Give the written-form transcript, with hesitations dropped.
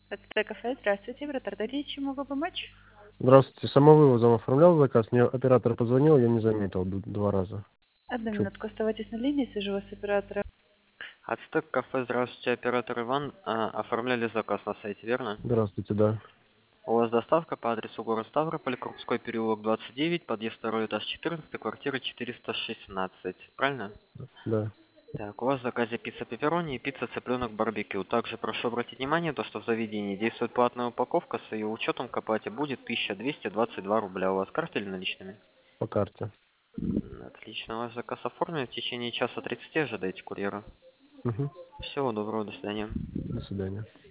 Это кафе. Здравствуйте, Братардадий, чем могу помочь? Здравствуйте, самовывозом оформлял заказ, мне оператор позвонил, я не заметил два раза. Одну Чё? минутку, оставайтесь на линии, свяжу вас с оператором. Ацтек кафе, здравствуйте, оператор Иван. Оформляли заказ на сайте, верно? Здравствуйте, да. У вас доставка по адресу город Ставрополь, Крупской переулок 29, подъезд 2, этаж 14, квартира 416, правильно? Да. Так, у вас в заказе пицца пепперони и пицца цыпленок барбекю. Также прошу обратить внимание, то, что в заведении действует платная упаковка, с ее учетом к оплате будет 1222 рубля. У вас картой или наличными? По карте. Отлично, ваш заказ оформлен. В течение часа 30 ожидайте курьера. Угу. Всего доброго, до свидания. До свидания.